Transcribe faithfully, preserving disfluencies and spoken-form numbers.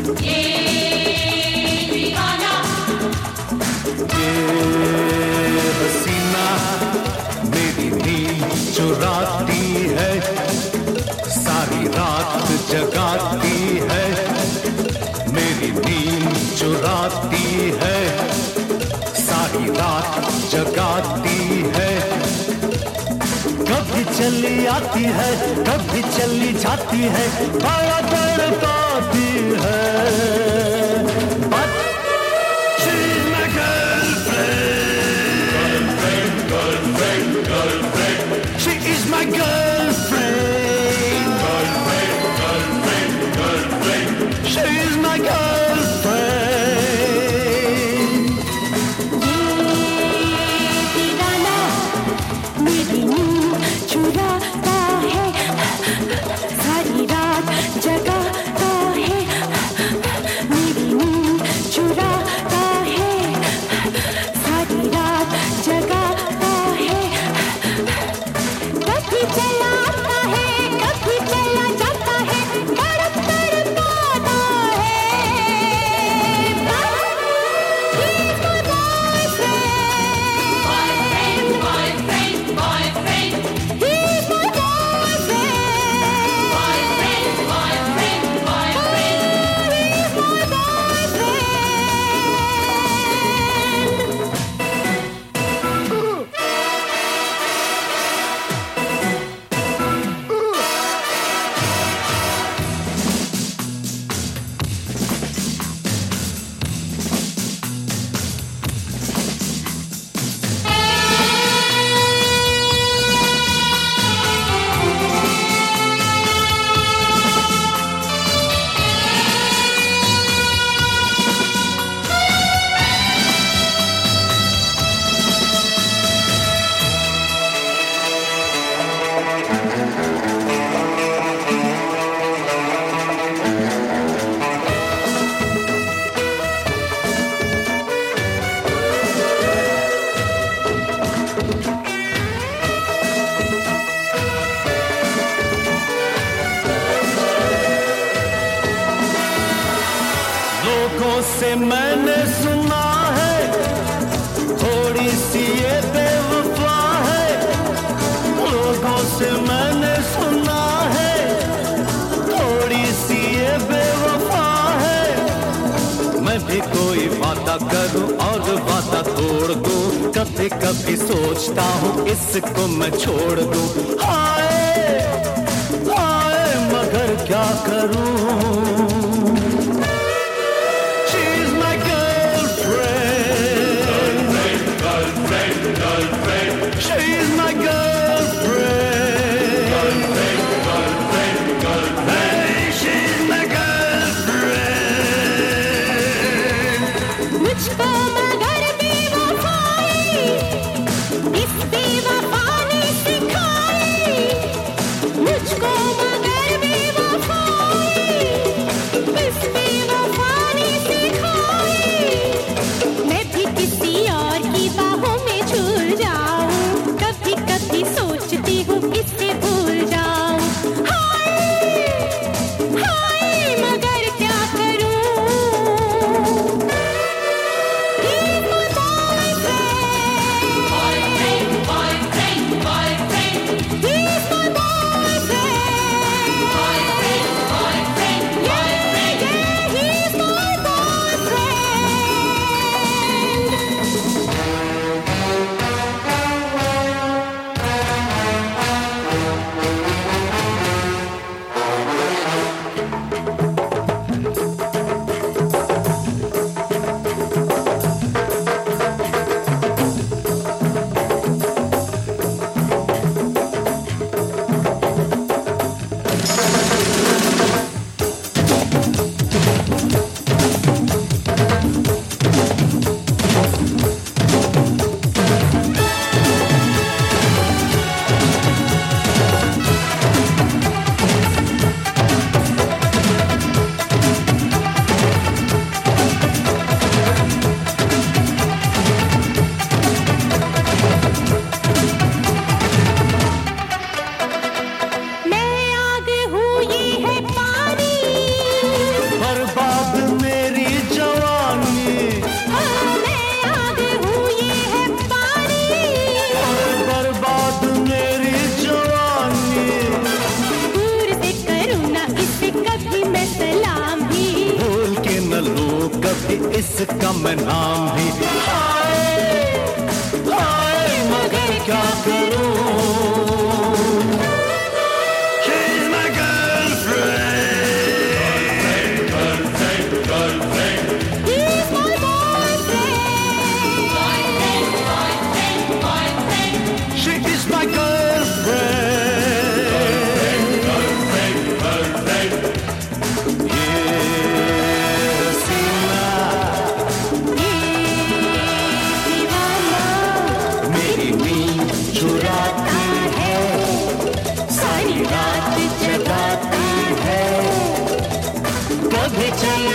ये दीवाना, ये हसीना मेरी नींद चुराती है, सारी रात जगाती है, मेरी नींद चुराती है, सारी रात जगाती है। कभी चली आती है, कभी चली जाती है, बड़ा तड़पाती है। But she's my girlfriend, girlfriend, girlfriend, girlfriend. She is my girlfriend, girlfriend, girlfriend, girlfriend. She is my girlfriend. चुराता है, सारी रात जगाता है, मेरी नींद चुराता है, सारी रात जगाता है। कभी चला आता है, कभी चला जाता है, तड़प तड़पाता है। boyfriend, boyfriend, boyfriend, लोगों से मैंने सुना है, थोड़ी सी ये बेवफा है। लोगों से मैंने सुना है, थोड़ी सी ये बेवफा है। मैं भी कोई वादा करूं और वादा तोड़ दूं, कभी कभी सोचता हूं इसको मैं छोड़ दूं। हाय हाय मगर क्या करूं। She's my girlfriend, girlfriend, girlfriend, girlfriend. Hey, she's my girlfriend. मुझको मगर बेवफाई इस बेवफा ने सिखाई, मुझको मगर बेवफाई इसका मैं नाम भी हाय हाय मगर क्या करूं She's my girlfriend girlfriend girlfriend He's my boyfriend. Boyfriend, boyfriend, boyfriend. She is my girlfriend girlfriend girlfriend ये हसीना ये दीवाना मेरी नींद चुराती है सारी रात जगाती है कभी चले